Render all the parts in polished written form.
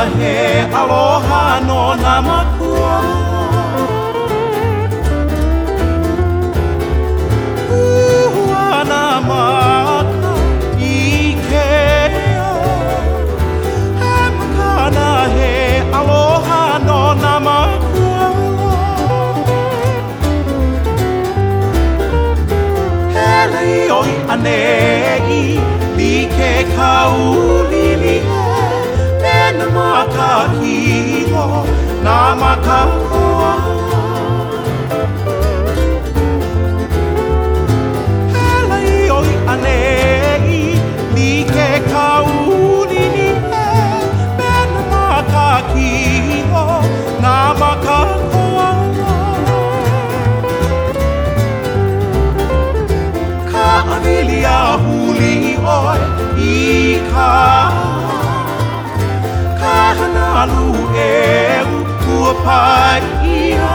he aloha no nā makua. Ana maka I ke ao. He makana he aloha no nā makua. He lei oi anei like kaulili me na makahilo nā makakoa. He lei oi anei like kaulili me na makahilo nā makakoa. Ka awili a huli oi I ka hanalu e ua pai ia.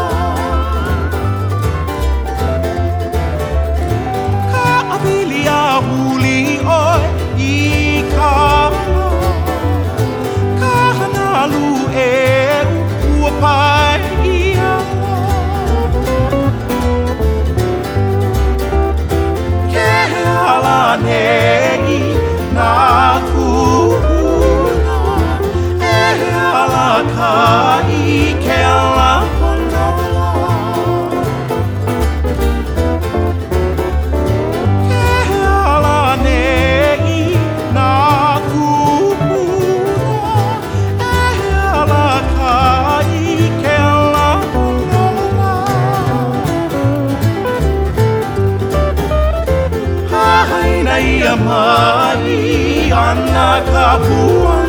Ka awili a huli oi I ka hanalu e ua pai ia. Ke ala nei nā kuhuna e ala ka I ke ala panola. Ke ala nei nā kuhuna e ala ka I ke ala panola. Haina ia mai ana ka pua